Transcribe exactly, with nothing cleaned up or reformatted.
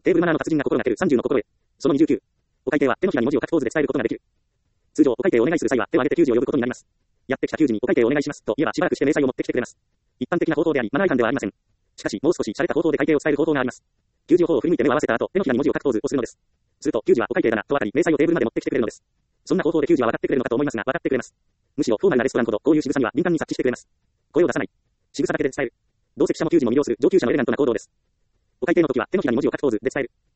テーブルマナーの達人が心がけるさんじゅうの心得。そのにじゅうきゅう。お会計は手のひらに文字を書くポーズで伝えることができる。通常、お会計をお願いする際は手を挙げて給仕を呼ぶことになります。やってきた給仕にお会計をお願いしますと言えばしばらくして明細を持ってきてくれます。一般的な方法であり、マナー違反ではありません。しかし、もう少し洒落た方法で会計を伝える方法があります。給仕を頬を振り向いて目を合わせた後、手のひらに文字を書くポーズをするのです。すると、給仕はお会計だなと分かり、明細をテーブルまで持ってきてくれるのです。そんな方法で給仕は分かってくれるのかと思いますが、分かってくれます。むしろ、フォーマルなレストランほど、こういう仕草には敏感に察知してくれます。声を出さない。仕草だけで伝える。同席者も給仕も魅了する上級者のエレガントな行動です。お会計の時は手のひらに文字を書くポーズで伝える。